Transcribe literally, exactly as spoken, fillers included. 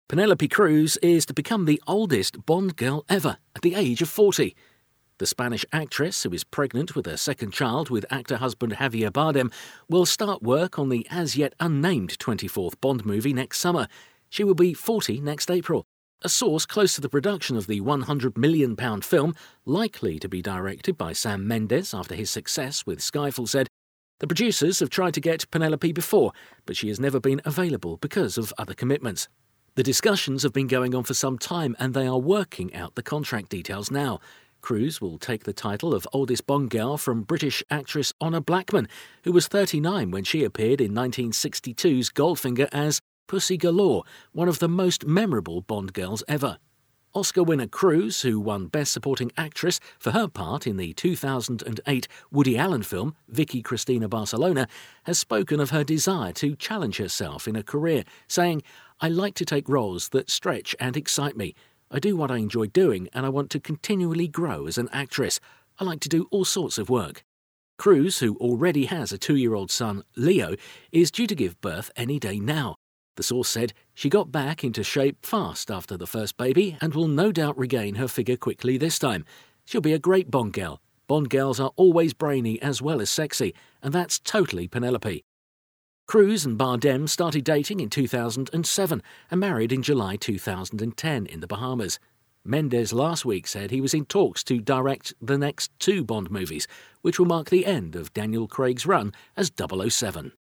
Penelope Cruz is to become the oldest Bond girl ever at the age of forty. The Spanish actress, who is pregnant with her second child with actor-husband Javier Bardem, will start work on the as-yet unnamed twenty-fourth Bond movie next summer. She will be forty next April. A source close to the production of the one hundred million pound film, likely to be directed by Sam Mendes after his success with Skyfall, said, "The producers have tried to get Penelope before, but she has never been available because of other commitments. The discussions have been going on for some time and they are working out the contract details now." Cruz will take the title of oldest Bond girl from British actress Honor Blackman, who was thirty-nine when she appeared in nineteen sixty-two's Goldfinger as Pussy Galore, one of the most memorable Bond girls ever. Oscar winner Cruz, who won Best Supporting Actress for her part in the two thousand eight Woody Allen film Vicky Cristina Barcelona, has spoken of her desire to challenge herself in a career, saying, "I like to take roles that stretch and excite me. I do what I enjoy doing and I want to continually grow as an actress. I like to do all sorts of work." Cruz, who already has a two-year-old son, Leo, is due to give birth any day now. The source said she got back into shape fast after the first baby and will no doubt regain her figure quickly this time. She'll be a great Bond girl. Bond girls are always brainy as well as sexy, and that's totally Penelope. Cruz and Bardem started dating in two thousand seven and married in July two thousand ten in the Bahamas. Mendes last week said he was in talks to direct the next two Bond movies, which will mark the end of Daniel Craig's run as double oh seven.